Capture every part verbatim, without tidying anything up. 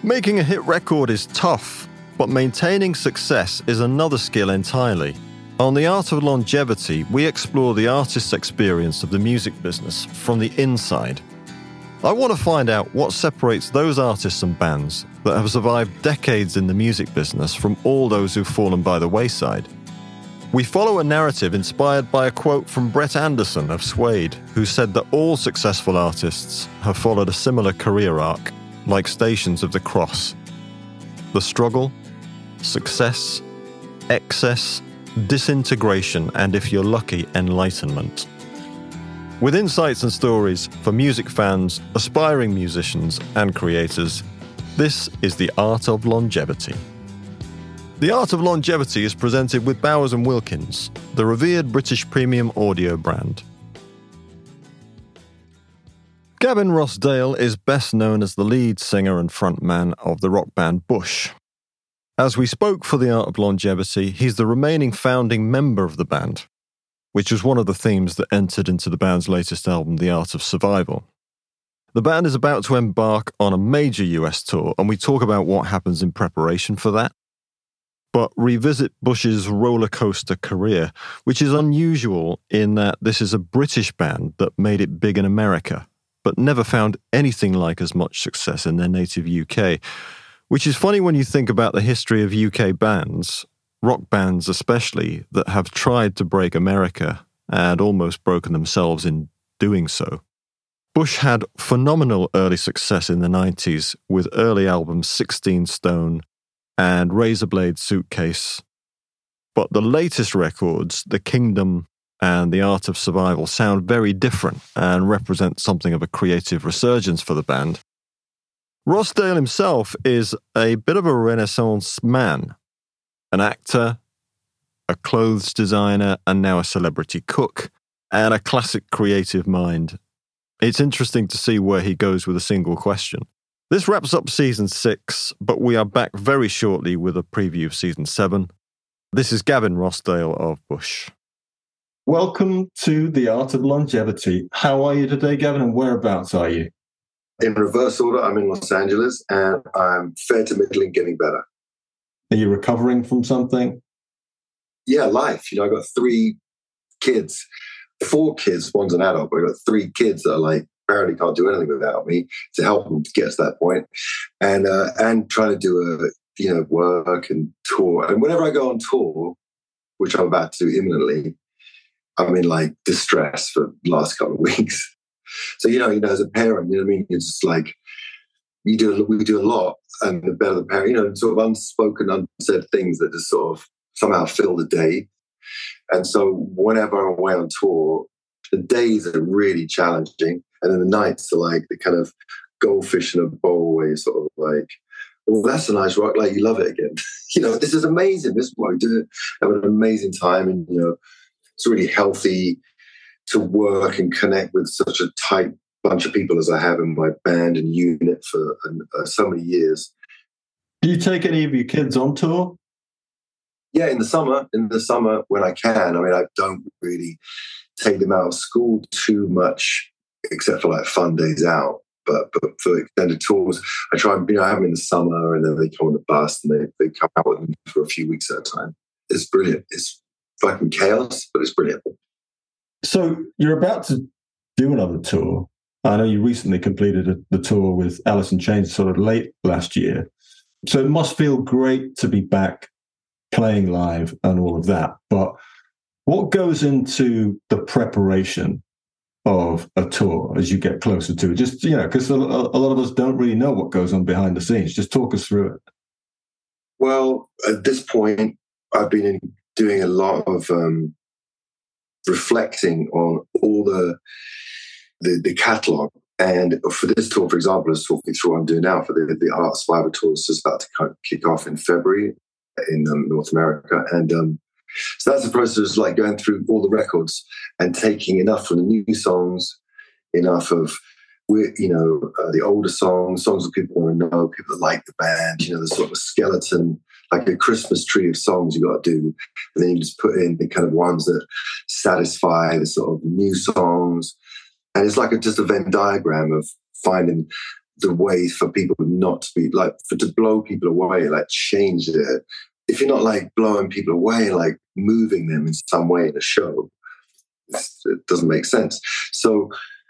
Making a hit record is tough, but maintaining success is another skill entirely. On The Art of Longevity, we explore the artist's experience of the music business from the inside. I want to find out what separates those artists and bands that have survived decades in the music business from all those who've fallen by the wayside. We follow a narrative inspired by a quote from Brett Anderson of Suede, who said that all successful artists have followed a similar career arc, like Stations of the Cross. The struggle, success, excess, disintegration, and if you're lucky, enlightenment. With insights and stories for music fans, aspiring musicians, and creators, this is The Art of Longevity. The Art of Longevity is presented with Bowers and Wilkins, the revered British premium audio brand. Gavin Rossdale is best known as the lead singer and frontman of the rock band Bush. As we spoke for The Art of Longevity, he's the remaining founding member of the band, which was one of the themes that entered into the band's latest album, The Art of Survival. The band is about to embark on a major U S tour, and we talk about what happens in preparation for that, but revisit Bush's roller coaster career, which is unusual in that this is a British band that made it big in America, but never found anything like as much success in their native U K, which is funny when you think about the history of U K bands, rock bands especially, that have tried to break America and almost broken themselves in doing so. Bush had phenomenal early success in the nineties with early albums sixteen Stone and Razorblade Suitcase, but the latest records, The Kingdom and The Art of Survival, sound very different and represent something of a creative resurgence for the band. Rossdale himself is a bit of a Renaissance man, an actor, a clothes designer, and now a celebrity cook, and a classic creative mind. It's interesting to see where he goes with a single question. This wraps up season six, but we are back very shortly with a preview of season seven. This is Gavin Rossdale of Bush. Welcome to The Art of Longevity. How are you today, Gavin, and whereabouts are you? In reverse order, I'm in Los Angeles, and I'm fair to middling, getting better. Are you recovering from something? Yeah, life. You know, I got three kids, four kids, one's an adult, but I got three kids that are like, apparently can't do anything without me to help them to get to that point. And, uh, and trying to do a, you know, work and tour. And whenever I go on tour, which I'm about to do imminently, I'm in like distress for the last couple of weeks. So, you know, you know, as a parent, you know what I mean? It's just like, you do, we do a lot, and the better the parent, you know, sort of unspoken, unsaid things that just sort of somehow fill the day. And so whenever I'm away on tour, the days are really challenging. And then the nights are like the kind of goldfish in a bowl where you're sort of like, well, that's a nice rock, like you love it again. You know, this is amazing. This is why we do it. Have an amazing time. And, you know, it's really healthy to work and connect with such a tight bunch of people as I have in my band and unit for uh, so many years. Do you take any of your kids on tour? Yeah, in the summer, in the summer when I can. I mean, I don't really take them out of school too much, except for like fun days out. But but for extended tours, I try and, you know, have them in the summer, and then they come on the bus and they, they come out with them for a few weeks at a time. It's brilliant. It's fucking chaos, but it's brilliant. So you're about to do another tour. I know you recently completed a, the tour with Alice in Chains sort of late last year. So it must feel great to be back playing live and all of that. But what goes into the preparation of a tour as you get closer to it? Just, you know, because a, a lot of us don't really know what goes on behind the scenes. Just talk us through it. Well, at this point, I've been in, doing a lot of um, reflecting on all the the, the catalogue. And for this tour, for example, let's talk through what I'm doing now for the, the Art Survivor tour. It's just about to kind of kick off in February in um, North America. And um, so that's the process of like going through all the records and taking enough from the new songs, enough of, you know, uh, the older songs, songs that people want to know, people that like the band, you know, the sort of skeleton, like a Christmas tree of songs you got to do. And then you just put in the kind of ones that satisfy the sort of new songs. And it's like a, just a Venn diagram of finding the way for people not to be like, for to blow people away, like change it. If you're not like blowing people away, like moving them in some way in a show, it doesn't make sense. So,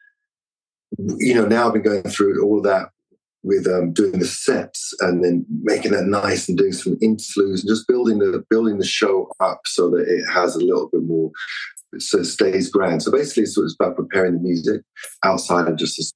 you know, now I've been going through all of that with um, doing the sets and then making that nice and doing some interludes and just building the building the show up so that it has a little bit more, so it stays grand. So basically, it's, it's about preparing the music outside of just. A,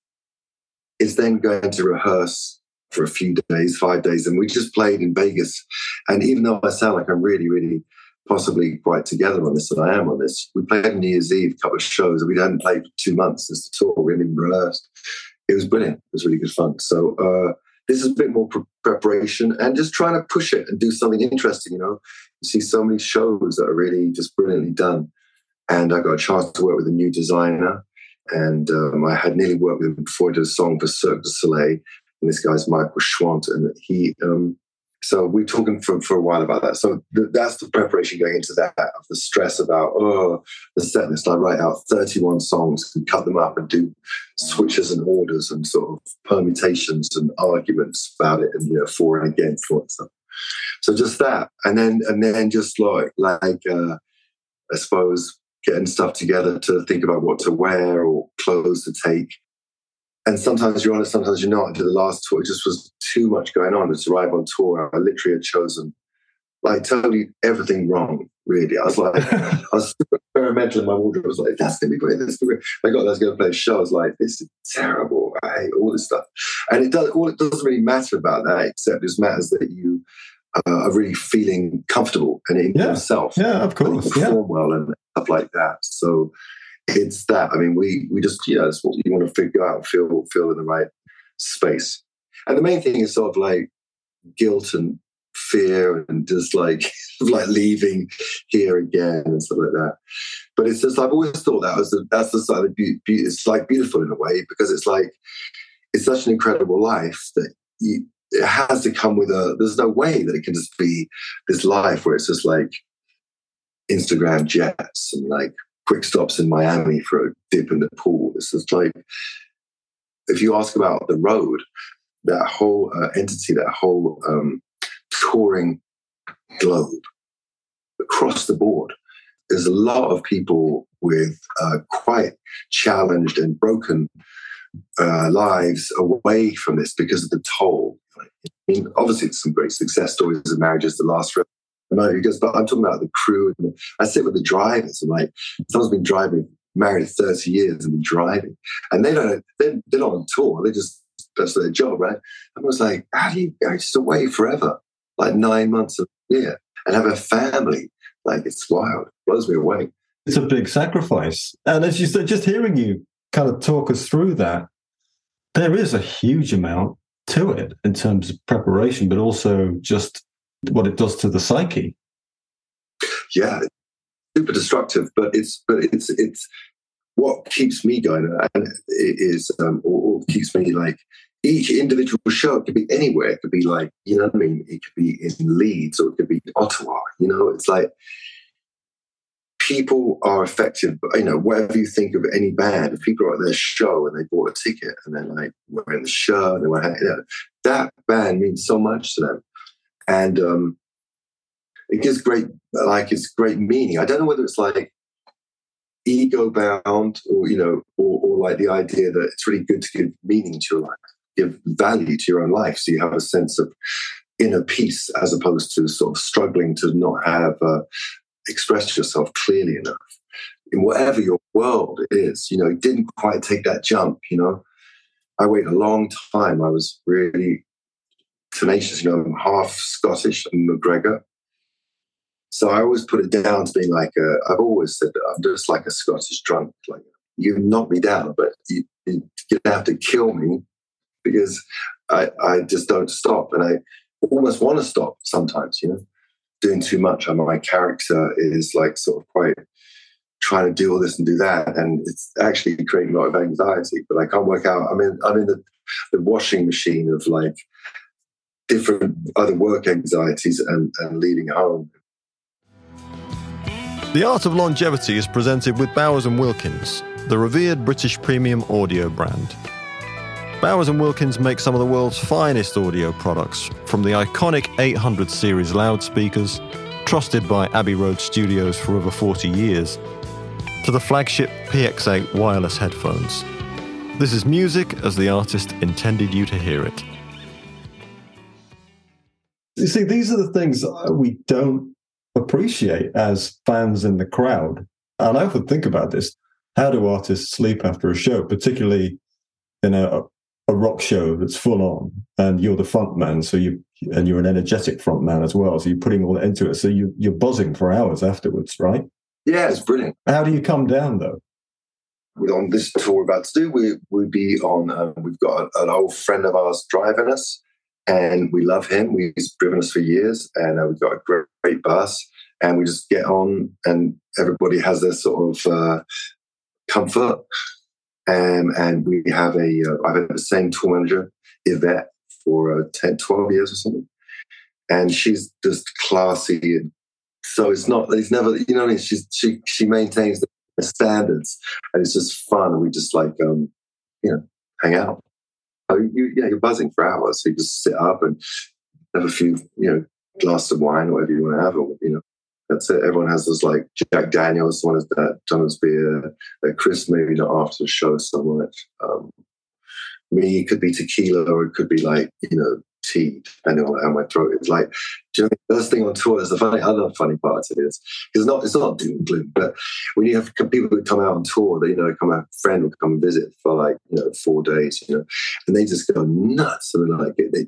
it's then going to rehearse for a few days, five days, and we just played in Vegas. And even though I sound like I'm really, really possibly quite together on this, and I am on this, we played on New Year's Eve, a couple of shows, and we hadn't played for two months since the tour. We hadn't even rehearsed. It was brilliant. It was really good fun. So uh, this is a bit more pre- preparation and just trying to push it and do something interesting. You know, you see so many shows that are really just brilliantly done. And I got a chance to work with a new designer, and um, I had nearly worked with him before I did a song for Cirque du Soleil. And this guy's Michael Schwant, and he. Um, so we're talking for, for a while about that. So th- that's the preparation going into that, of the stress about, oh, the set list. I write out thirty-one songs and cut them up and do switches and orders and sort of permutations and arguments about it, and, you know, for and against for and stuff. So just that. And then, and then just like, like uh, I suppose, getting stuff together to think about what to wear or clothes to take. And sometimes you're on it, sometimes you're not. To the last tour, it just was too much going on. To arrive on tour, I literally had chosen like totally everything wrong, really. I was like, I was super experimental in my wardrobe. I was like, that's going to be great. That's going to be great. I got, I was going to play a show. I was like, this is terrible. I hate all this stuff. And it does, all it doesn't really matter about that, except it matters that you uh, are really feeling comfortable and in yeah. yourself. Yeah, of course. And perform yeah. well and stuff like that. So it's that. I mean, we we just, you know, it's what you want to figure out and feel, feel in the right space. And the main thing is sort of like guilt and fear and just like like leaving here again and stuff like that. But it's just, I've always thought that was the, that's the side of beauty. It's like beautiful in a way, because it's like, it's such an incredible life that you, it has to come with a, there's no way that it can just be this life where it's just like Instagram jets and like quick stops in Miami for a dip in the pool. It's just like, if you ask about the road, that whole uh, entity, that whole um, touring globe across the board, there's a lot of people with uh, quite challenged and broken uh, lives away from this because of the toll. I mean, obviously, it's some great success stories of marriages that last forever. Because, but I'm talking about the crew. And the, I sit with the drivers. I'm like, someone's been driving, married thirty years and been driving, and they don't. They're, they're not on tour. They just, that's their job, right? And I was like, how do you go just away forever, like nine months a year, and have a family? Like, it's wild. It blows me away. It's a big sacrifice. And as you said, just hearing you kind of talk us through that, there is a huge amount to it in terms of preparation, but also just what it does to the psyche. Yeah, super destructive, but it's but it's it's what keeps me going, and it is um, or, or keeps me like each individual show. It could be anywhere. It could be like, you know what I mean. It could be in Leeds or it could be Ottawa. You know, it's like people are affected. You know, whatever you think of any band, if people are at their show and they bought a ticket and they're like wearing the shirt and they were, you know, that band means so much to them. And um, it gives great, like, it's great meaning. I don't know whether it's like ego bound or, you know, or, or like the idea that it's really good to give meaning to your life, give value to your own life. So you have a sense of inner peace as opposed to sort of struggling to not have uh, expressed yourself clearly enough in whatever your world is. You know, it didn't quite take that jump, you know. I waited a long time. I was really tenacious, you know, I'm half Scottish and McGregor. So I always put it down to being like, a, I've always said that I'm just like a Scottish drunk. Like, you can knock me down, but you, you, you have to kill me because I, I just don't stop. And I almost want to stop sometimes, you know, doing too much. And my character is like sort of quite trying to do all this and do that. And it's actually creating a lot of anxiety, but I can't work out. I mean, I'm in the, the washing machine of like, different other work anxieties and, and leaving home. The Art of Longevity is presented with Bowers and Wilkins, the revered British premium audio brand. Bowers and Wilkins make some of the world's finest audio products, from the iconic eight hundred series loudspeakers, trusted by Abbey Road Studios for over forty years, to the flagship P X eight wireless headphones. This is music as the artist intended you to hear it. You see, these are the things we don't appreciate as fans in the crowd. And I often think about this. How do artists sleep after a show, particularly in a, a rock show that's full on, and you're the front man, so you and you're an energetic front man as well, so you're putting all that into it, so you, you're buzzing for hours afterwards, right? Yeah, it's brilliant. How do you come down, though? On this tour we're about to do, we, we'll be on, uh, we've got an old friend of ours driving us, and we love him. He's driven us for years, and uh, we've got a great, great bus, and we just get on, and everybody has their sort of uh, comfort. Um, and we have a, uh, I've had the same tour manager, Yvette, for uh, ten, twelve years or something. And she's just classy. And so it's not, it's never, you know what I mean? She's, she, she maintains the standards, and it's just fun. And we just like, um, you know, hang out. So you, yeah, you're buzzing for hours. So you just sit up and have a few, you know, glasses of wine or whatever you want to have, or, you know. That's it. Everyone has those like Jack Daniels, one is that Thomas beer, uh, Chris maybe not after the show so much. Um, me, it could be tequila, or it could be like, you know, tea, depending on how my throat is. Like, do you know, the first thing on tour is the funny, other funny part of it is, it's not, it's not doom and gloom, but when you have people who come out on tour, they, you know, come out, a friend will come and visit for like, you know, four days, you know, and they just go nuts. And like, they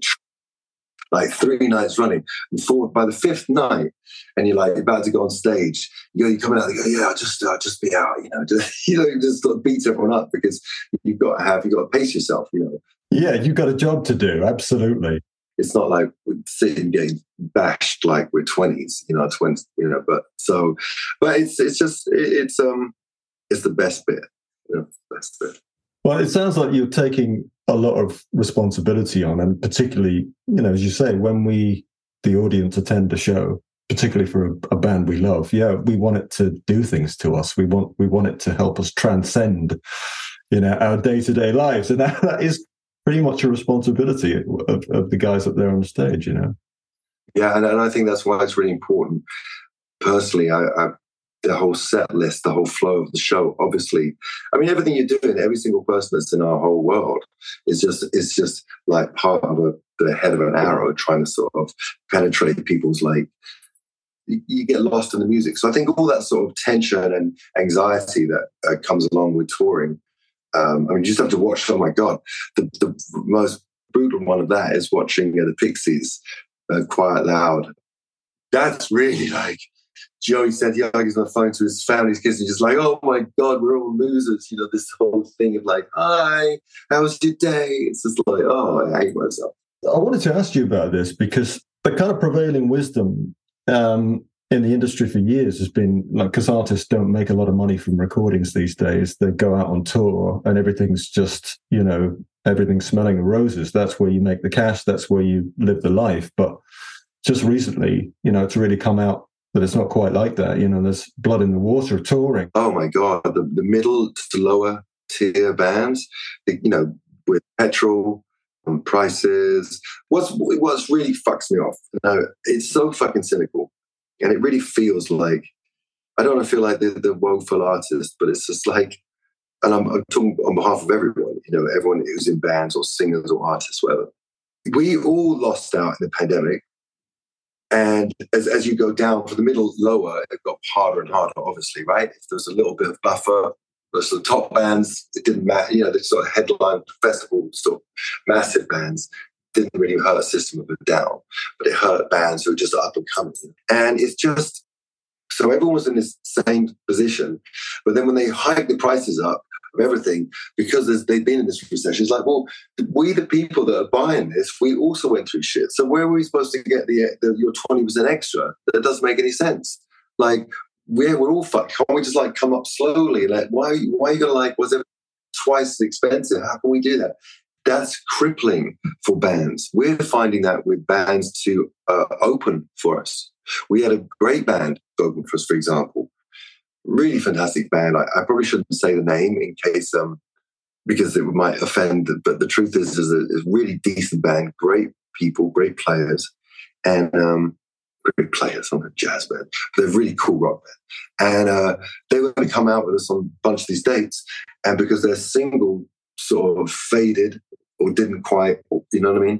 like three nights running, and four, by the fifth night, and you're like about to go on stage, you know, you're coming out, they go, yeah, I'll just, I'll just be out, you know, just, you know, you just sort of beat everyone up, because you've got to have, you've got to pace yourself, you know. Yeah, you've got a job to do, absolutely. It's not like we're sitting getting bashed like we're twenties, you know, twenties, you know, but so, but it's, it's just, it, it's, um, it's the best bit, you know, best bit. Well, it sounds like you're taking a lot of responsibility on, and particularly, you know, as you say, when we, the audience, attend a show, particularly for a, a band we love, yeah, we want it to do things to us. We want we want it to help us transcend, you know, our day-to-day lives, and that, that is pretty much a responsibility of, of the guys up there on the stage, you know. Yeah, and, and I think that's why it's really important. Personally, I, I the whole set list, the whole flow of the show, obviously, I mean, everything you're doing, every single person that's in our whole world is just, it's just like part of a, the head of an arrow trying to sort of penetrate people's, like, you, you get lost in the music. So I think all that sort of tension and anxiety that uh, comes along with touring, um, I mean, you just have to watch, oh my God, the, the most brutal one of that is watching uh, the Pixies, uh, Quiet Loud. That's really like, Joey said he argues on the phone to his family, his kids, and just like, oh my God, we're all losers. You know, this whole thing of like, hi, how was your day? It's just like, oh, I hate myself. I wanted to ask you about this because the kind of prevailing wisdom um, in the industry for years has been, like, because artists don't make a lot of money from recordings these days. They go out on tour and everything's just, you know, everything's smelling of roses. That's where you make the cash. That's where you live the life. But just recently, you know, it's really come out that it's not quite like that. You know, there's blood in the water of touring. Oh my God, the, the middle to lower tier bands, the, you know, with petrol and prices. What's what's really fucks me off, you know, it's so fucking cynical, and it really feels like, I don't want to feel like they're the woeful artist, but it's just like, and I'm, I'm talking on behalf of everyone, you know, everyone who's in bands or singers or artists, whatever. We all lost out in the pandemic. And as, as you go down for the middle, lower, it got harder and harder, obviously, right? If there's a little bit of buffer, there's the top bands, it didn't matter, you know, the sort of headline festival, sort of massive bands, didn't really hurt System of a Down, but it hurt bands who are just up and coming. And it's just, so everyone was in this same position. But then when they hike the prices up of everything, because they've been in this recession, it's like, well, we, the people that are buying this, we also went through shit. So where are we supposed to get the, the your twenty percent extra? That doesn't make any sense. Like, we're, we're all fucked. Can't we just like come up slowly? Like, why are you, why are you going to like, was it twice as expensive? How can we do that? That's crippling for bands. We're finding that with bands to uh, open for us. We had a great band open for us, for example. Really fantastic band. I, I probably shouldn't say the name in case um, because it might offend. But the truth is, is a, is a really decent band, great people, great players, and um, great players on a jazz band. They're really cool rock band, and uh, they were going to come out with us on a bunch of these dates, and because their single sort of faded or didn't quite, you know what I mean,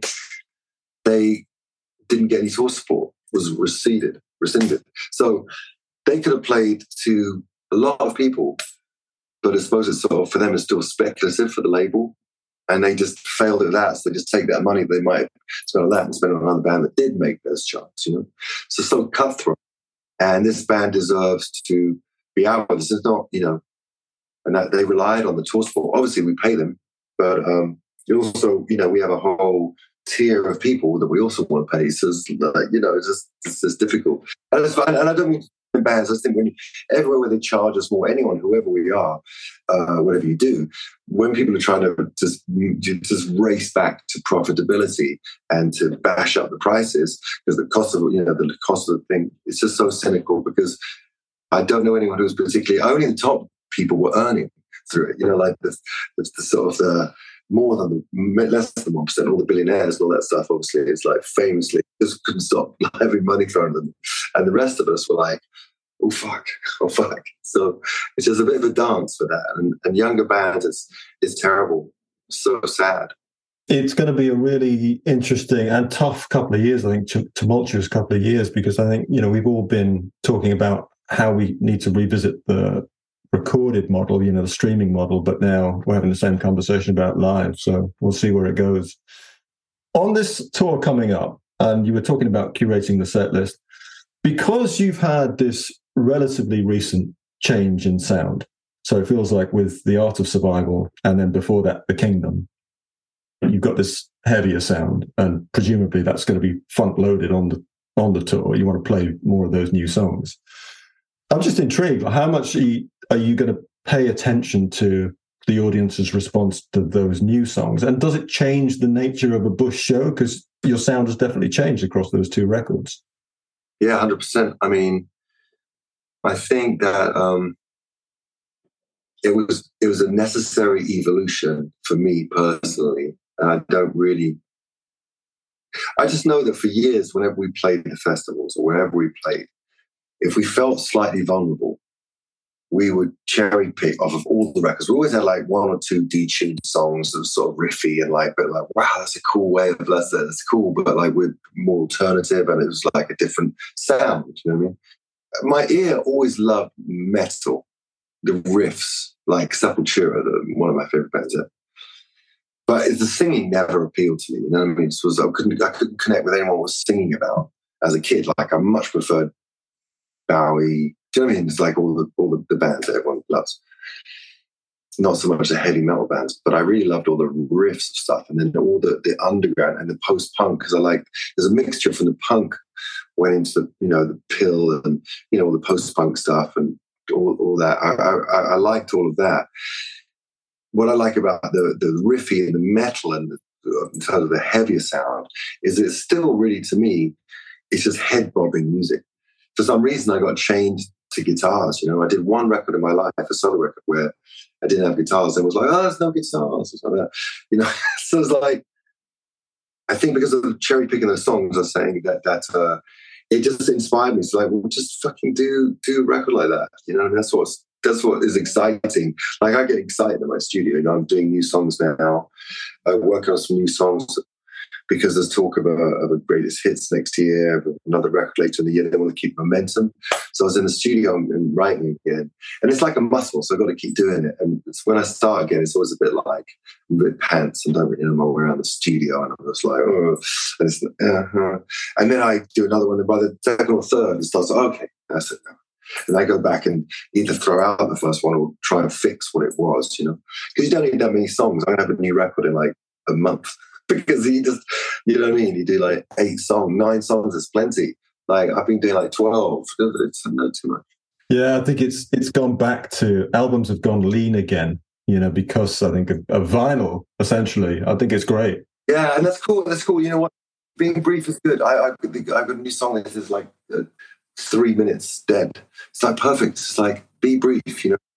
they didn't get any tour support. Was receded, rescinded. So they could have played to a lot of people, but I suppose it's sort of, for them, it's still speculative for the label. And they just failed at that. So they just take that money they might spend on that and spend it on another band that did make those charts, you know? So so cutthroat. And this band deserves to be out with us. It's not, you know, and that they relied on the tour support. Obviously, we pay them, but um, it also, you know, we have a whole tier of people that we also want to pay. So, it's like, you know, it's just, it's just difficult. And, it's, and I don't mean in bands, I just think when everywhere where they charge us more, anyone, whoever we are, uh, whatever you do, when people are trying to just, just race back to profitability and to bash up the prices, because the cost of, you know, the cost of the thing, it's just so cynical, because I don't know anyone who's particularly, only the top people were earning through it, you know, like the, the, the sort of the, more than the, less than one percent, all the billionaires and all that stuff, obviously, it's like famously just couldn't stop having money thrown at them. And the rest of us were like, oh, fuck, oh, fuck. So it's just a bit of a dance for that. And, and younger bands, it's, it's terrible. So sad. It's going to be a really interesting and tough couple of years, I think, tumultuous couple of years, because I think, you know, we've all been talking about how we need to revisit the recorded model, you know, the streaming model, but now we're having the same conversation about live. So we'll see where it goes. On this tour coming up, and you were talking about curating the set list, because you've had this relatively recent change in sound. So it feels like with The Art of Survival, and then before that, The Kingdom, you've got this heavier sound, and presumably that's going to be front loaded on the on the tour. You want to play more of those new songs. I'm just intrigued. How much are you, are you going to pay attention to the audience's response to those new songs? And does it change the nature of a Bush show? Because your sound has definitely changed across those two records. Yeah, one hundred percent. I mean, I think that um, it was it was a necessary evolution for me personally. And I don't really... I just know that for years, whenever we played the festivals or wherever we played, if we felt slightly vulnerable, we would cherry pick off of all the records. We always had like one or two detuned songs that were sort of riffy and like, but like, wow, that's a cool way of that's that's cool, but like we're more alternative, and it was like a different sound. You know what I mean? My ear always loved metal, the riffs, like Sepultura, the, one of my favorite bands ever. But the singing never appealed to me. You know what I mean? It was, I couldn't I couldn't connect with anyone was singing about as a kid. Like I much preferred Bowie. Do you know what I mean? It's like all the all the, the bands that everyone loves. Not so much the heavy metal bands, but I really loved all the riffs of stuff, and then all the, the underground and the post-punk, because I like there's a mixture from the punk went into the, you know, the Pill and, you know, all the post-punk stuff and all, all that. I, I, I liked all of that. What I like about the the riffy and the metal and the, in terms of the heavier sound is it's still really, to me, it's just head-bobbing music. For some reason, I got chained to guitars. You know, I did one record in my life, a solo record, where I didn't have guitars, and was like, "Oh, there's no guitars," or something like that. You know, so it's like, I think because of cherry picking those songs, I was saying that that uh, it just inspired me. So like, well, just fucking do do a record like that. You know, and that's what's that's what is exciting. Like I get excited in my studio. You know, I'm doing new songs now, uh, working on some new songs. Because there's talk of a, of a greatest hits next year, another record later in the year. They want to keep momentum. So I was in the studio and writing again. And it's like a muscle, so I've got to keep doing it. And it's when I start again, it's always a bit like a bit pants and don't really know my way around the studio. And I'm just like, oh. And, it's, uh-huh. And then I do another one. And by the second or third, it starts, okay, that's it now. And I go back and either throw out the first one or try and fix what it was, you know. Because you don't need that many songs. I'm going to have a new record in like a month. Because he just, you know what I mean? You do like eight songs, nine songs is plenty. Like I've been doing like twelve. It's not too much. Yeah, I think it's it's gone back to albums have gone lean again. You know, because I think of, of vinyl essentially. I think it's great. Yeah, and that's cool. That's cool. You know what? Being brief is good. I I I've got a new song that is like uh, three minutes dead. It's like perfect. It's like be brief. You know,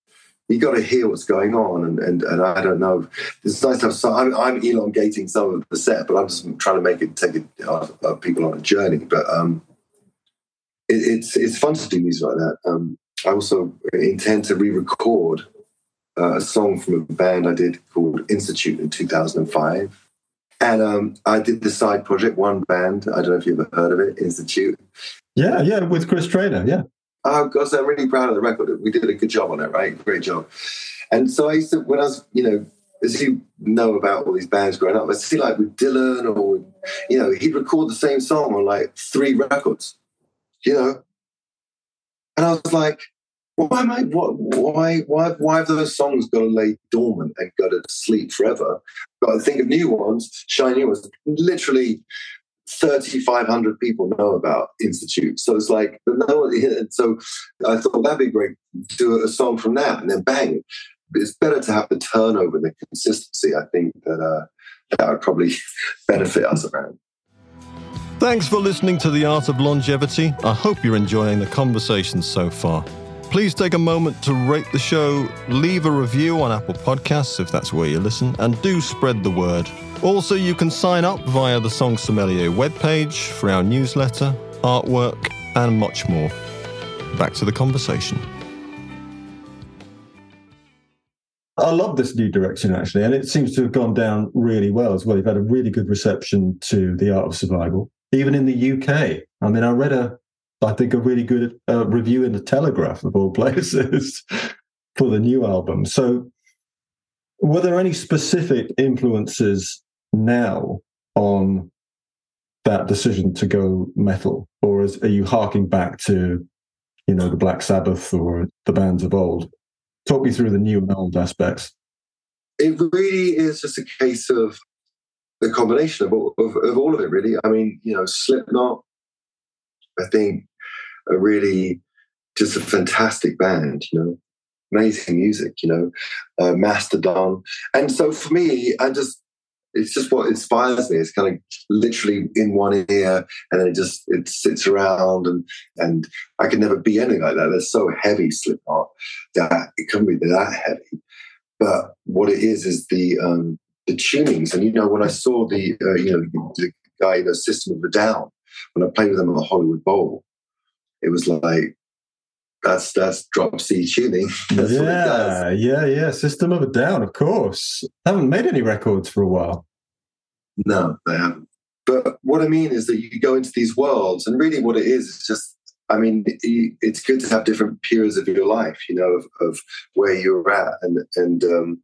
you got to hear what's going on, and, and and I don't know. It's nice to have some. I'm, I'm elongating some of the set, but I'm just trying to make it take it, uh, uh, people on a journey. But um, it, it's it's fun to do music like that. Um, I also intend to re-record uh, a song from a band I did called Institute in two thousand five, and um, I did the side project One Band. I don't know if you've ever heard of it, Institute. Yeah, yeah, with Chris Trainer, yeah. Oh, gosh, I'm really proud of the record. We did a good job on it, right? Great job. And so I used to, when I was, you know, as you know about all these bands growing up, I see like with Dylan or, you know, he'd record the same song on like three records, you know? And I was like, why am I, what, why, why, why have those songs got to lay dormant and go to sleep forever? Got to think of new ones, shiny new ones. Literally, thirty-five hundred people know about Institute. So it's like, no, so I thought that'd be great, do a song from that, and then bang. It's better to have the turnover and the consistency. I think that uh, that would probably benefit us around. Thanks for listening to The Art of Longevity. I hope you're enjoying the conversation so far. Please take a moment to rate the show, leave a review on Apple Podcasts if that's where you listen, and do spread the word. Also, you can sign up via the Song Sommelier webpage for our newsletter, artwork, and much more. Back to the conversation. I love this new direction, actually, and it seems to have gone down really well as well. You've had a really good reception to The Art of Survival, even in the U K. I mean, I read a, I think, a really good uh, review in The Telegraph, of all places, for the new album. So were there any specific influences now on that decision to go metal, or is, are you harking back to, you know, the Black Sabbath or the bands of old? Talk me through the new and old aspects. It really is just a case of the combination of, of, of all of it, really. I mean, you know, Slipknot, I think, are really just a fantastic band, you know, amazing music, you know, uh, Mastodon. And so for me, I just, it's just what inspires me. It's kind of literally in one ear, and then it just it sits around, and and I could never be anything like that. They're so heavy, Slipknot, that it couldn't be that heavy. But what it is is the um, the tunings. And you know, when I saw the uh, you know the guy in the System of a Down, when I played with them at the Hollywood Bowl, it was like, That's that's drop C tuning. That's yeah, what it does. yeah, yeah. System of a Down, of course. Haven't made any records for a while. No, they haven't. But what I mean is that you go into these worlds, and really what it is is just, I mean, it's good to have different periods of your life, you know, of, of where you're at. And and um,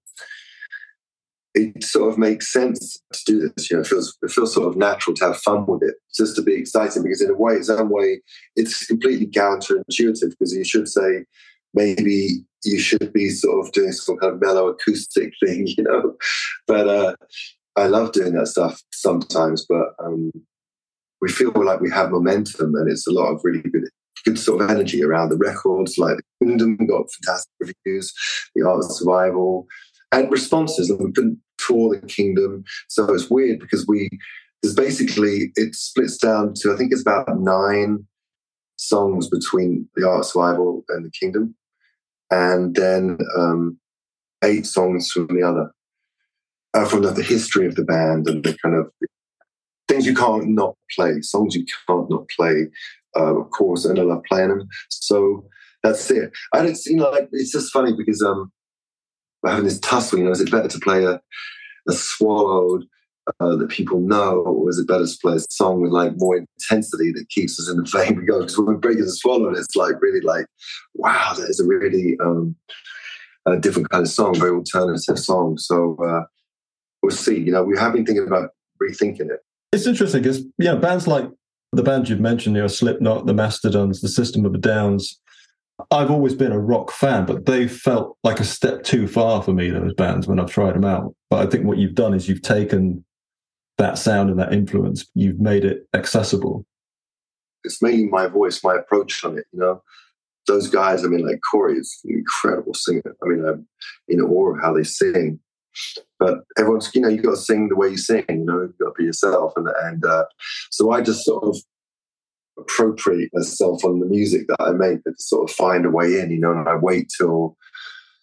it sort of makes sense to do this. You know, it feels, it feels sort of natural to have fun with it, just to be exciting, because in a way, some way, it's completely counterintuitive, because you should say, maybe you should be sort of doing some kind of mellow acoustic thing, you know. But uh, I love doing that stuff sometimes, but um, we feel like we have momentum, and it's a lot of really good, good sort of energy around the records. Like The Kingdom got fantastic reviews, The Art of Survival, and responses. And we couldn't tour The Kingdom, so it's weird because we, because basically it splits down to, I think it's about nine songs between The Art of Survival and The Kingdom, and then um, eight songs from the other. Uh, from the, the history of the band and the kind of things you can't not play, songs you can't not play, uh, of course, and I love playing them. So that's it. And it's, you know, like, it's just funny because um, we're having this tussle, you know, is it better to play a, a Swallowed uh, that people know, or is it better to play a song with like more intensity that keeps us in the vein we go? Because when we're breaking the Swallowed, it's like really like, wow, that is a really um, a different kind of song, very alternative song. So, uh, we'll see. You know, we have been thinking about rethinking it. It's interesting because, you know, bands like the bands you've mentioned, you know, Slipknot, the Mastodons, the System of a Downs, I've always been a rock fan, but they felt like a step too far for me, those bands, when I've tried them out. But I think what you've done is you've taken that sound and that influence, you've made it accessible. It's mainly my voice, my approach on it, you know. Those guys, I mean, like Corey is an incredible singer. I mean, I'm in awe of how they sing. But everyone's, you know, you've got to sing the way you sing, you know, you've got to be yourself. And, and uh, so I just sort of appropriate myself on the music that I make, and sort of find a way in, you know, and I wait till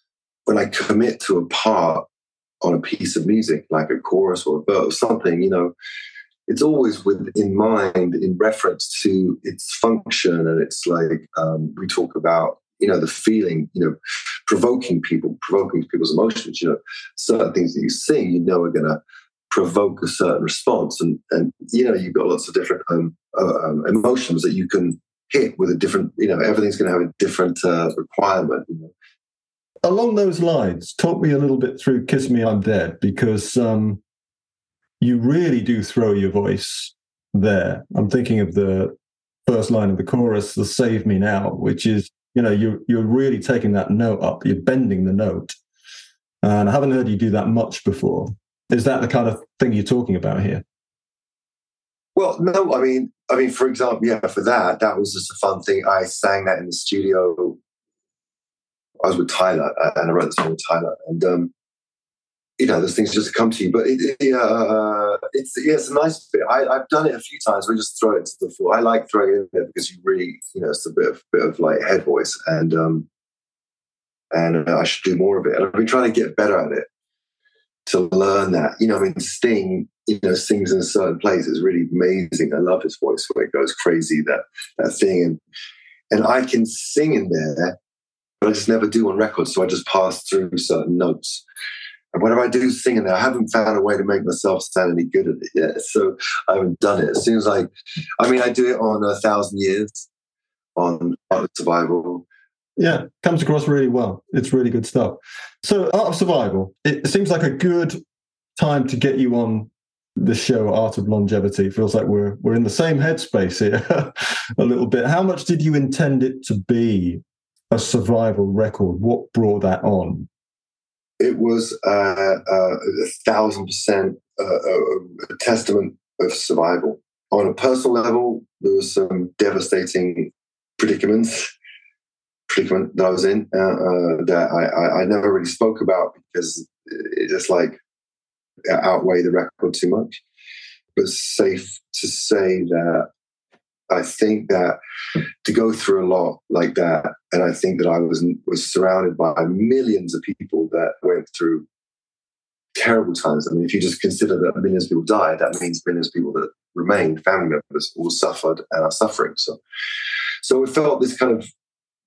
when I commit to a part on a piece of music, like a chorus or a verse or something, you know, it's always with in mind, in reference to its function. And it's like, um, we talk about, you know, the feeling, you know, provoking people, provoking people's emotions, you know, certain things that you sing, you know, are going to provoke a certain response. And, and, you know, you've got lots of different um, uh, um, emotions that you can hit with a different, you know, everything's going to have a different uh, requirement, you know. Along those lines, talk me a little bit through Kiss Me, I'm Dead, because um, you really do throw your voice there. I'm thinking of the first line of the chorus, the Save Me Now, which is, you know, you're, you're really taking that note up, you're bending the note. And I haven't heard you do that much before. Is that the kind of thing you're talking about here? Well, no, I mean, I mean, for example, yeah, for that, that was just a fun thing. I sang that in the studio. I was with Tyler, and I wrote the song with Tyler, and um, you know, those things just come to you. But it, it, uh, it's yeah, it's a nice bit. I, I've done it a few times. We just throw it to the floor. I like throwing it in there because you really, you know, it's a bit of bit of like head voice, and um, and uh, I should do more of it. And I've been trying to get better at it to learn that. You know, I mean, Sting, you know, sings in a certain place. It's really amazing. I love his voice when it goes crazy, that that thing, and and I can sing in there. But I just never do on records, so I just pass through certain notes. And whenever I do sing in there, I haven't found a way to make myself sound any good at it yet, so I haven't done it. As soon as I, I mean, I do it on A Thousand Years, on Art of Survival. Yeah, comes across really well. It's really good stuff. So Art of Survival, it seems like a good time to get you on the show Art of Longevity. It feels like we're we're in the same headspace here a little bit. How much did you intend it to be a survival record? What brought that on? It was uh, uh, a thousand percent uh, a testament of survival. On a personal level, there was some devastating predicaments, predicament that I was in uh, uh, that I, I, I never really spoke about because it just like outweighed the record too much. But it's safe to say that I think that to go through a lot like that, and I think that I was was surrounded by millions of people that went through terrible times. I mean, if you just consider that millions of people died, that means millions of people that remained, family members, all suffered and are suffering. So, so it felt this kind of,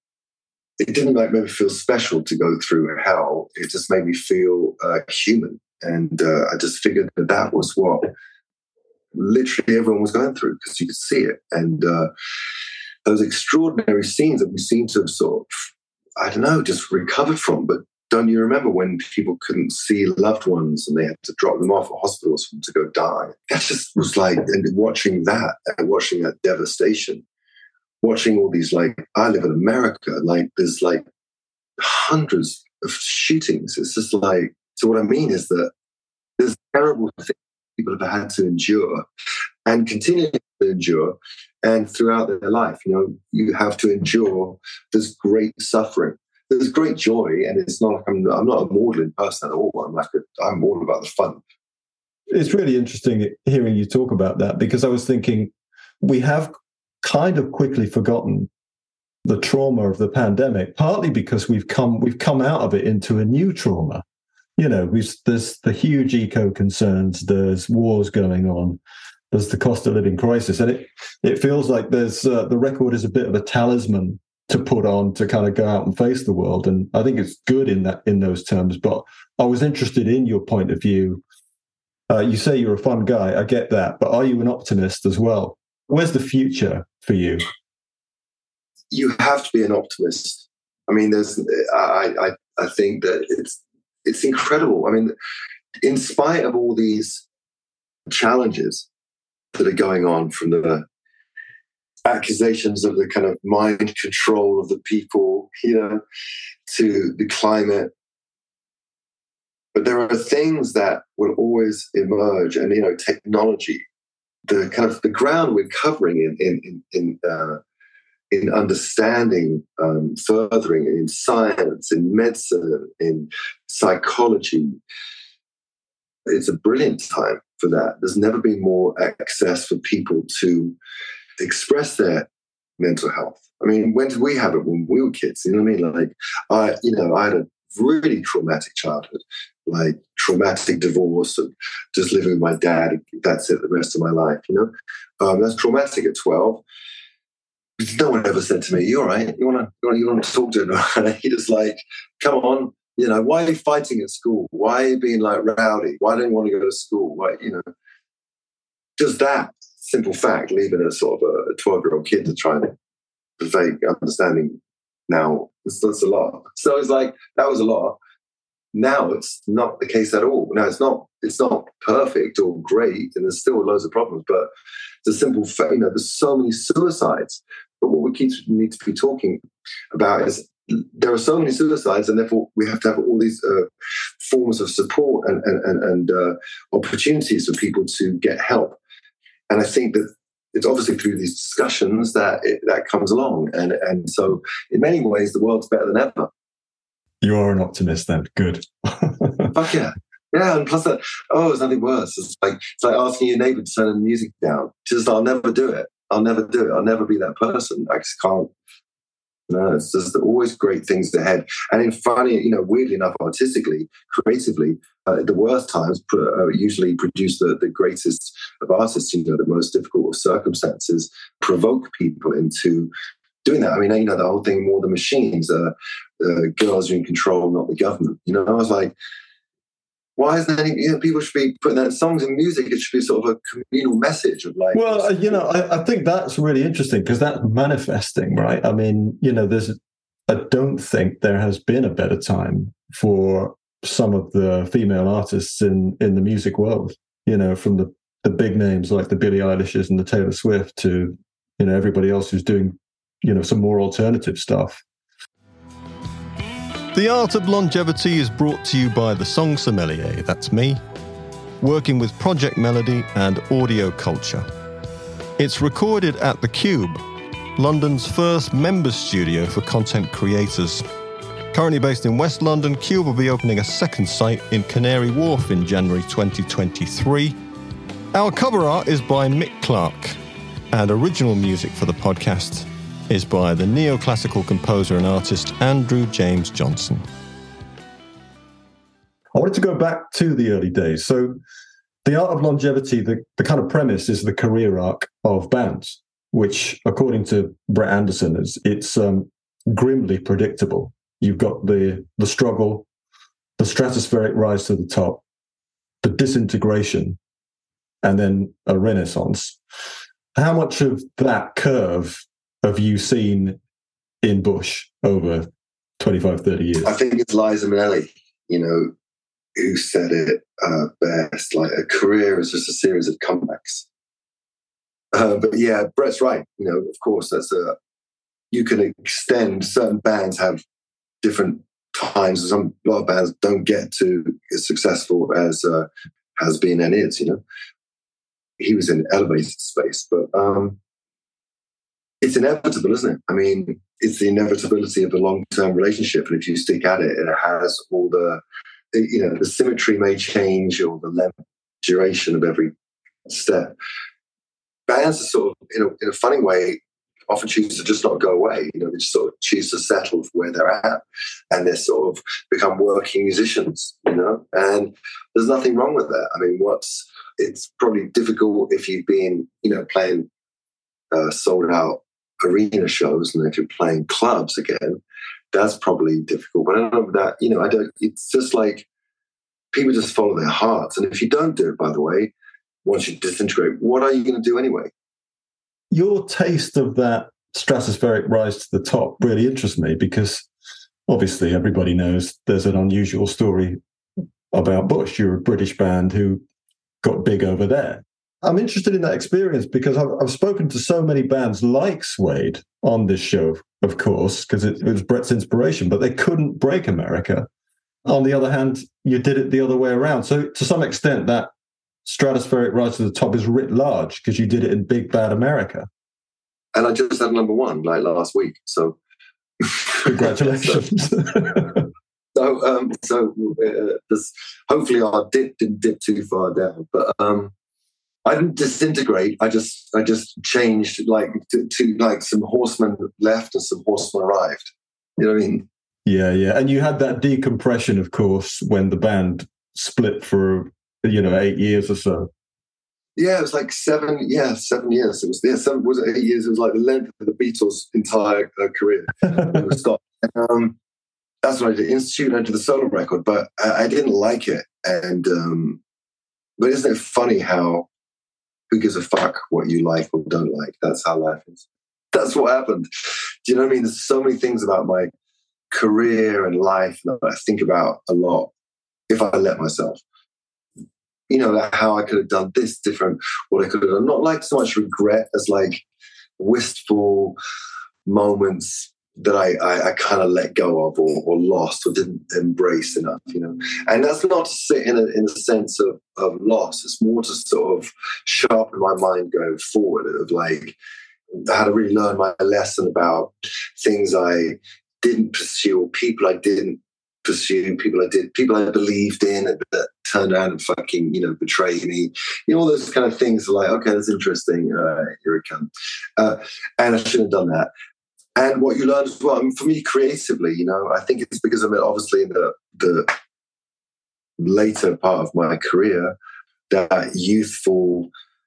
it didn't like make me feel special to go through hell. It just made me feel uh, human. And uh, I just figured that that was what literally everyone was going through, because you could see it. And uh, those extraordinary scenes that we seem to have sort of, I don't know, just recovered from. But don't you remember when people couldn't see loved ones and they had to drop them off at hospitals for them to go die? That just was like, and watching that, and watching that devastation, watching all these, like, I live in America, like there's like hundreds of shootings. It's just like, so what I mean is that there's terrible things people have had to endure and continue to endure, and throughout their life, you know, you have to endure this great suffering. There's great joy, and it's not like I'm, I'm not a maudlin person at all. I'm like a, I'm all about the fun. It's really interesting hearing you talk about that, because I was thinking we have kind of quickly forgotten the trauma of the pandemic, partly because we've come we've come out of it into a new trauma. You know, we've, there's the huge eco concerns, there's wars going on, there's the cost of living crisis, and it it feels like there's uh, the record is a bit of a talisman to put on to kind of go out and face the world, and I think it's good in that in those terms. But I was interested in your point of view. Uh, you say you're a fun guy, I get that, but are you an optimist as well? Where's the future for you? You have to be an optimist. I mean, there's I I, I think that it's. It's incredible. I mean, in spite of all these challenges that are going on, from the accusations of the kind of mind control of the people, you know, to the climate, but there are things that will always emerge. And, you know, technology, the kind of the ground we're covering in in in, in uh, in understanding, um, furthering in science, in medicine, in psychology. It's a brilliant time for that. There's never been more access for people to express their mental health. I mean, when did we have it? When we were kids, you know what I mean? Like, I, you know, I had a really traumatic childhood, like traumatic divorce and just living with my dad. That's it, the rest of my life, you know. Um, that's traumatic at twelve. No one ever said to me, "You all right? You want to you want to talk to him?" He was like, "Come on, you know, why are you fighting at school? Why are you being like rowdy? Why don't you want to go to school? Why, you know?" Just that simple fact, leaving a sort of a twelve-year-old kid to try and vague understanding now, that's, that's a lot. So it's like, that was a lot. Now it's not the case at all. Now it's not it's not perfect or great, and there's still loads of problems, but it's a simple fact, you know, there's so many suicides. But what we keep need to be talking about is there are so many suicides, and therefore we have to have all these uh, forms of support and, and, and, and uh, opportunities for people to get help. And I think that it's obviously through these discussions that it, that comes along. And, and so in many ways, the world's better than ever. You are an optimist then. Good. Fuck yeah. Yeah, and plus that, oh, there's nothing worse. It's like it's like asking your neighbour to turn the music down. Just, I'll never do it. I'll never do it. I'll never be that person. I just can't. No, it's just always great things ahead. And in funny, you know, weirdly enough, artistically, creatively, uh, the worst times uh, usually produce the, the greatest of artists. You know, the most difficult of circumstances provoke people into doing that. I mean, you know, the whole thing, more the machines, uh, uh, girls are in control, not the government. You know, I was like, why isn't any, you know, people should be putting that in songs and music? It should be sort of a communal message of like. Well, you know, I, I think that's really interesting because that's manifesting, right? I mean, you know, there's, I don't think there has been a better time for some of the female artists in, in the music world, you know, from the, the big names like the Billie Eilishes and the Taylor Swift to, you know, everybody else who's doing, you know, some more alternative stuff. The Art of Longevity is brought to you by The Song Sommelier, that's me, working with Project Melody and Audio Culture. It's recorded at The Cube, London's first members studio for content creators. Currently based in West London, Cube will be opening a second site in Canary Wharf in January twenty twenty-three. Our cover art is by Mick Clark, and original music for the podcast is by the neoclassical composer and artist Andrew James Johnson. I wanted to go back to the early days. So The Art of Longevity, the, the kind of premise is the career arc of bands, which, according to Brett Anderson, is it's um, grimly predictable. You've got the the struggle, the stratospheric rise to the top, the disintegration, and then a renaissance. How much of that curve have you seen in Bush over twenty-five, thirty years? I think it's Liza Minnelli, you know, who said it uh, best, like a career is just a series of comebacks. Uh, but yeah, Brett's right. You know, of course, that's a, you can extend, certain bands have different times. Some, a lot of bands don't get to as successful as uh, has been and is, you know. He was in elevated space, but um, it's inevitable, isn't it? I mean, it's the inevitability of a long-term relationship. And if you stick at it, it has all the, you know, the symmetry may change or the length, duration of every step. Bands are sort of, in a, in a funny way, often choose to just not go away. You know, they just sort of choose to settle for where they're at, and they sort of become working musicians, you know, and there's nothing wrong with that. I mean, what's, it's probably difficult if you've been, you know, playing uh, sold out arena shows, and if you're playing clubs again, that's probably difficult. But I don't know that, you know, I don't, it's just like people just follow their hearts. And if you don't do it, by the way, once you disintegrate, what are you going to do anyway? Your taste of that stratospheric rise to the top really interests me because obviously everybody knows there's an unusual story about Bush. You're a British band who got big over there. I'm interested in that experience because I've, I've spoken to so many bands like Suede on this show, of course, because it, it was Brett's inspiration, but they couldn't break America. On the other hand, you did it the other way around. So to some extent, that stratospheric rise to the top is writ large because you did it in big bad America. And I just had number one like last week. So congratulations. so so, um, so uh, this, hopefully our dip didn't dip too far down. But um, I didn't disintegrate. I just I just changed like to, to like some horsemen left and some horsemen arrived. You know what I mean? Yeah, yeah. And you had that decompression, of course, when the band split for, you know, eight years or so. Yeah, it was like seven, yeah, seven years. It was, yeah, seven, was it eight years? It was like the length of the Beatles' entire uh, career. It was stopped. Um, that's what I did, Institute, I did the solo record, but I, I didn't like it. And, um, but isn't it funny how, who gives a fuck what you like or don't like? That's how life is. That's what happened. Do you know what I mean? There's so many things about my career and life that I think about a lot if I let myself. You know, how I could have done this different, what I could have done. Not like so much regret as like wistful moments that I, I, I kind of let go of or, or lost or didn't embrace enough, you know. And that's not to sit in a, in a sense of, of loss. It's more to sort of sharpen my mind going forward of like how to really learn my lesson about things I didn't pursue or people I didn't pursue, people I did, people I believed in that turned out and fucking, you know, betrayed me. You know, all those kind of things are like, okay, that's interesting. Uh, here it comes. Uh, and I shouldn't have done that. And what you learn as well, I mean, for me creatively, you know, I think it's because I'm obviously in the, the later part of my career, that youthful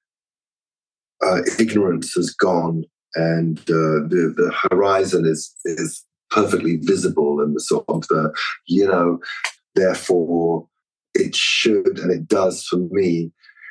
uh, ignorance has gone and uh, the, the horizon is is perfectly visible and the sort of the, you know, therefore it should, and it does for me,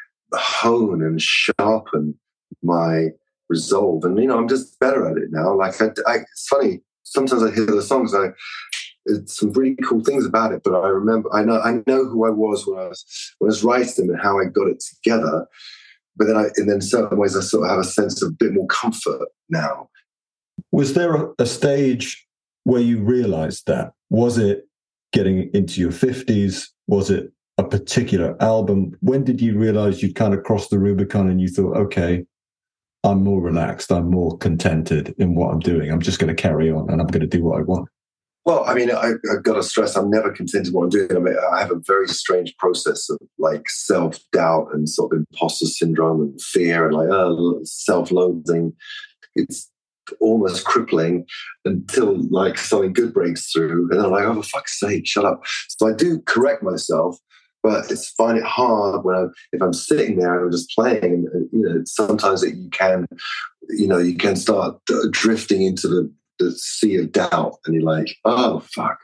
hone and sharpen my resolve. And, you know, I'm just better at it now. Like, I, I, it's funny, sometimes I hear the songs, I, it's some really cool things about it, but I remember, I know, I know who I was when I was, when I was writing them and how I got it together. But then I, and then in certain ways, I sort of have a sense of a bit more comfort now. Was there a, a stage where you realized that? Was it getting into your fifties? Was it a particular album? When did you realize you'd kind of crossed the Rubicon and you thought, okay, I'm more relaxed, I'm more contented in what I'm doing, I'm just going to carry on and I'm going to do what I want? Well, I mean, I, I've got to stress, I'm never contented with what I'm doing. I mean, I have a very strange process of like self-doubt and sort of imposter syndrome and fear and like uh, self-loathing. It's almost crippling until like something good breaks through. And then I'm like, oh, for fuck's sake, shut up. So I do correct myself, but it's find it hard when I'm, if I'm sitting there and I'm just playing, and, you know, sometimes that you can, you know, you can start drifting into the, the sea of doubt and you're like, oh, fuck.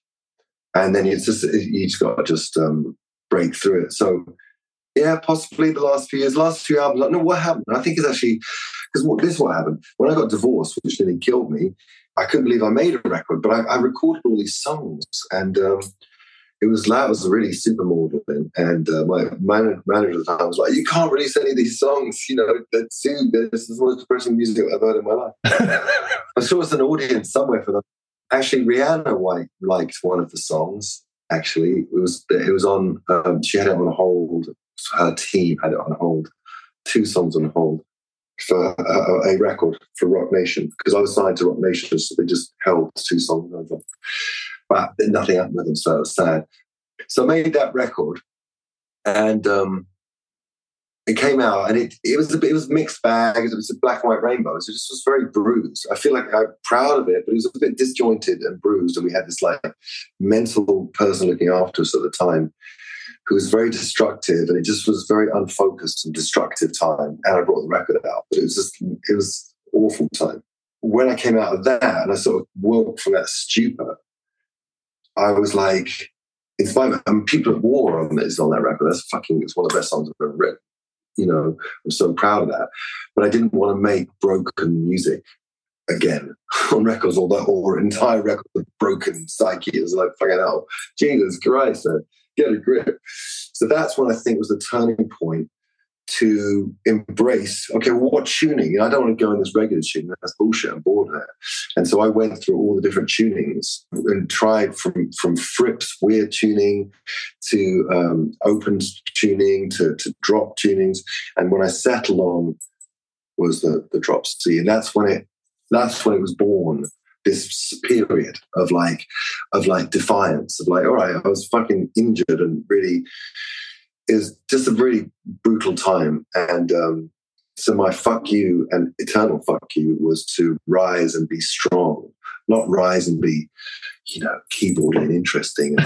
And then it's just, you just got to just um, break through it. So yeah, possibly the last few years, last few albums, like, no, what happened? I think it's actually, because this is what happened. When I got divorced, which nearly killed me, I couldn't believe I made a record, but I, I recorded all these songs and um, it was that was really super maudlin. And uh, my manager, manager at the time was like, you can't release any of these songs, you know, that's soon. This is the most depressing music I've heard in my life. I'm sure there's an audience somewhere for them. Actually, Rihanna White liked one of the songs. Actually, it was it was on. Um, she had it on hold. Her team had it on hold. Two songs on hold for a, a record for Rock Nation because I was signed to Rock Nation, so they just held two songs over. But nothing happened with them, so it was sad. So I made that record, and um, it came out, and it it was a bit, it was a mixed bag. It was a black and white rainbow. So it just was very bruised. I feel like I'm proud of it, but it was a bit disjointed and bruised. And we had this like mental person looking after us at the time who was very destructive, and it just was very unfocused and destructive time. And I brought the record out, but it was just it was awful time. When I came out of that, and I sort of woke from that stupor, I was like, it's my and People at War on is on that record. That's fucking it's one of the best songs I've ever written. You know, I'm so proud of that. But I didn't want to make broken music again on records, or the or entire record of broken psyche. It was like, fucking hell, Jesus Christ, man, get a grip. So that's when I think was the turning point to embrace, okay, well, what tuning? You know, I don't want to go in this regular tuning. That's bullshit. I'm bored of it. And so I went through all the different tunings and tried from from Fripp's weird tuning to um, open tuning to, to drop tunings. And when I settled on was the, the drop C. And that's when it that's when it was born, this period of like of like defiance, of like, all right, I was fucking injured and really is just a really brutal time. And um, so my fuck you and eternal fuck you was to rise and be strong not rise and be, you know, keyboardy and interesting.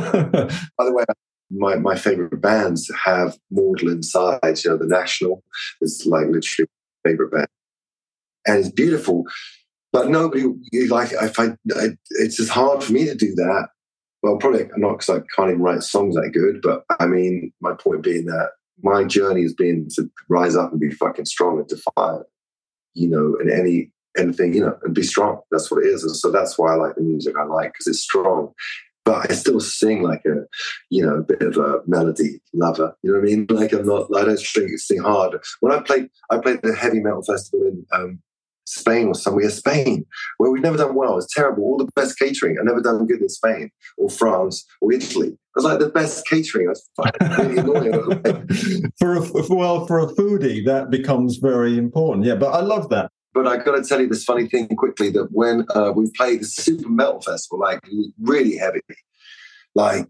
By the way, my, my favorite bands have maudlin sides. You know, The National is like literally my favorite band. And it's beautiful. But nobody, like, if I, I, it's just hard for me to do that. Well, probably not because I can't even write songs that good. But I mean, my point being that my journey has been to rise up and be fucking strong and defiant, you know, in any, anything, you know, and be strong. That's what it is. And so that's why I like the music I like, because it's strong. But I still sing like a, you know, a bit of a melody lover. You know what I mean? Like I'm not, I don't sing, sing hard. When I played, I played the heavy metal festival in um, Spain or somewhere, Spain, where we've never done well. It's terrible. All the best catering. I've never done good in Spain or France or Italy. It was like the best catering. I was fucking really annoying. for a, well, for a foodie, that becomes very important. Yeah, but I love that. But I got to tell you this funny thing quickly, that when uh, we played the super metal festival, like really heavy, like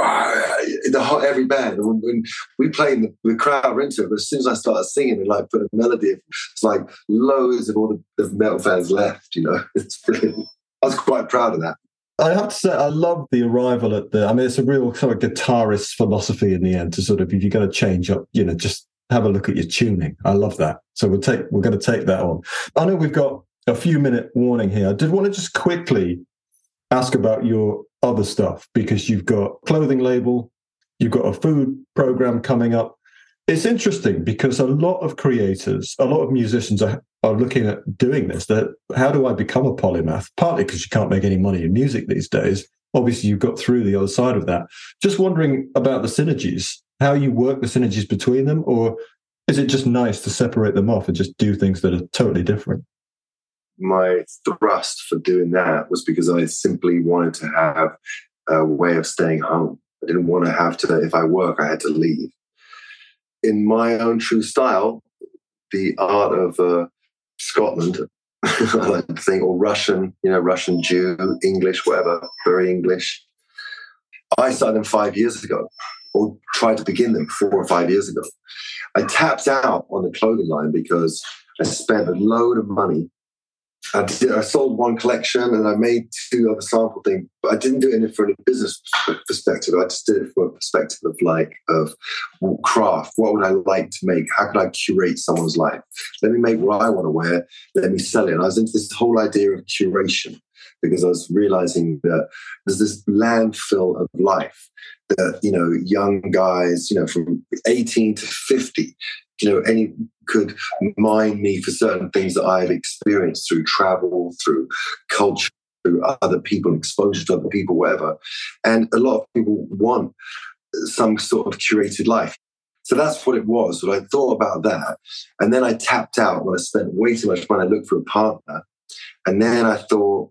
the whole, every band, when, when we played, the, the crowd were into it. But as soon as I started singing and like put a melody, it's like loads of all the, the metal fans left. You know, it's brilliant. I was quite proud of that. I have to say, I love the arrival at the. I mean, it's a real sort of guitarist philosophy in the end to sort of, if you're going to change up, you know, just have a look at your tuning. I love that. So we'll take, we're going to take that on. I know we've got a few minute warning here. I did want to just quickly ask about your other stuff, because you've got clothing label, you've got a food program coming up. It's interesting because a lot of creators, a lot of musicians are, are looking at doing this. That how do I become a polymath? Partly because you can't make any money in music these days. Obviously, you've got through the other side of that. Just wondering about the synergies, how you work the synergies between them, or is it just nice to separate them off and just do things that are totally different? My thrust for doing that was because I simply wanted to have a way of staying home. I didn't want to have to, if I work, I had to leave. In my own true style, the art of uh, Scotland, I like to think, or Russian, you know, Russian Jew, English, whatever, very English. I started them five years ago, or tried to begin them four or five years ago. I tapped out on the clothing line because I spent a load of money. I, did, I sold one collection and I made two other sample things, but I didn't do it from a business perspective. I just did it from a perspective of like, of craft. What would I like to make? How could I curate someone's life? Let me make what I want to wear. Let me sell it. And I was into this whole idea of curation because I was realizing that there's this landfill of life that, you know, young guys, you know, from eighteen to fifty, you know, any could mine me for certain things that I've experienced through travel, through culture, through other people, exposure to other people, whatever. And a lot of people want some sort of curated life. So that's what it was. So I thought about that. And then I tapped out when I spent way too much money. I looked for a partner. And then I thought,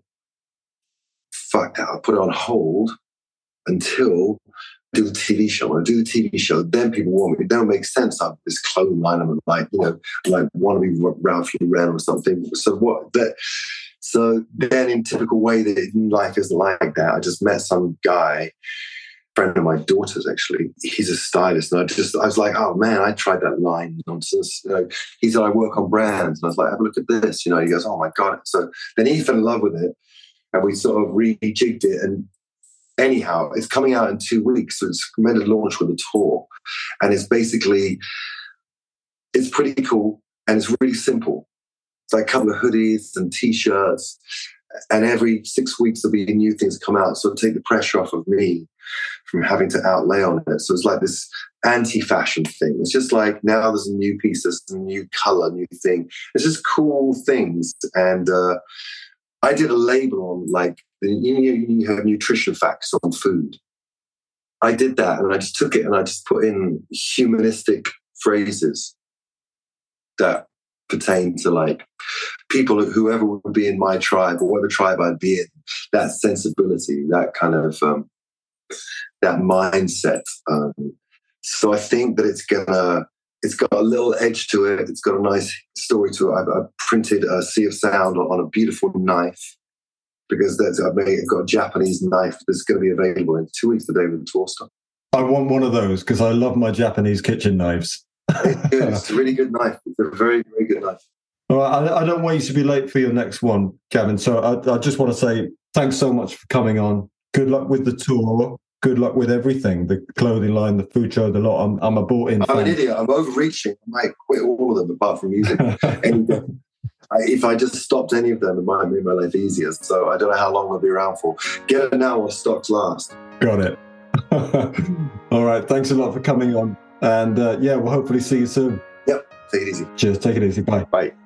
fuck that, I'll put it on hold until I do a T V show. When I do the T V show, then people want me. It don't make sense. I have this clothing line. I'm like, you know, like want to be Ralph Lauren or something. So what? That, so then, in typical way that life isn't like that, I just met some guy, friend of my daughter's actually. He's a stylist, and I just, I was like, oh man, I tried that line nonsense. You know, he said I work on brands, and I was like, have a look at this. You know, he goes, oh my god. So then he fell in love with it, and we sort of rejigged it and. Anyhow, it's coming out in two weeks, so it's meant to launch with a tour. And it's basically, it's pretty cool, and it's really simple. It's like a couple of hoodies and T-shirts, and every six weeks there'll be new things come out. So it'll take the pressure off of me from having to outlay on it. So it's like this anti-fashion thing. It's just like, now there's a new piece, there's a new color, new thing. It's just cool things. And uh, I did a label on like, you know, you have nutrition facts on food. I did that, and I just took it and I just put in humanistic phrases that pertain to like people, whoever would be in my tribe or whatever tribe I'd be in, that sensibility, that kind of, um, that mindset. Um, so I think that it's gonna, it's got a little edge to it. It's got a nice story to it. I've, I've printed a Sea of Sound on, on a beautiful knife. Because there's, I've got a Japanese knife that's going to be available in two weeks, the day of the tour starts. I want one of those because I love my Japanese kitchen knives. It's good. It's a really good knife. It's a very, very good knife. All right, I, I don't want you to be late for your next one, Gavin. So I, I just want to say thanks so much for coming on. Good luck with the tour. Good luck with everything, the clothing line, the food show, the lot. I'm, I'm a bought-in fan. I'm an idiot. I'm overreaching. I might quit all of them apart from music. And I, if I just stopped any of them, it might make my life easier. So I don't know how long I'll be around for. Get it now or stocks last. Got it. All right. Thanks a lot for coming on. And uh, yeah, we'll hopefully see you soon. Yep. Take it easy. Cheers. Take it easy. Bye. Bye.